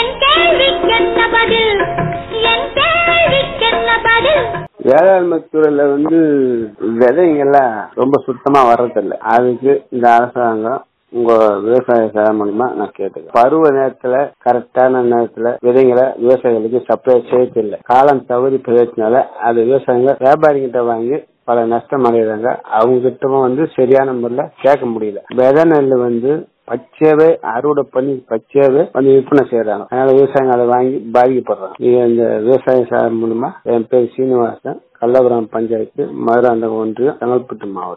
வேளாண்மை துறையில விதைங்கெல்லாம் ரொம்ப சுத்தமா வர்றதில்ல. அதுக்கு இந்த அரசாங்கம் உங்க விவசாய சேவை மூலமா நான் கேட்டுக்கிறேன். பருவ நேரத்துல கரெக்டான நேரத்துல விதைங்களை விவசாயிகளுக்கு சப்ளை செய்யறதில்லை. காலம் தவறி போயிடுச்சுனால அது விவசாயிகள் வியாபாரிகிட்ட வாங்கி பல நஷ்டம் அடைகிறாங்க. அவங்க கிட்டவும் சரியான முறையில கேட்க முடியல. விதை நெல் பச்சையாவே அறுவடை பண்ணி பச்சையாவே விற்பனை செய்யறாங்க. அதனால விவசாயிகள் அதை வாங்கி பாதிக்கப்படுறாங்க. இந்த விவசாய சேவை மூலமா என் பேர் சீனிவாசன், கள்ளபுரம் பஞ்சாயத்து, மதுராந்தகம் ஒன்றியம், செங்கல்பட்டு மாவட்டம்.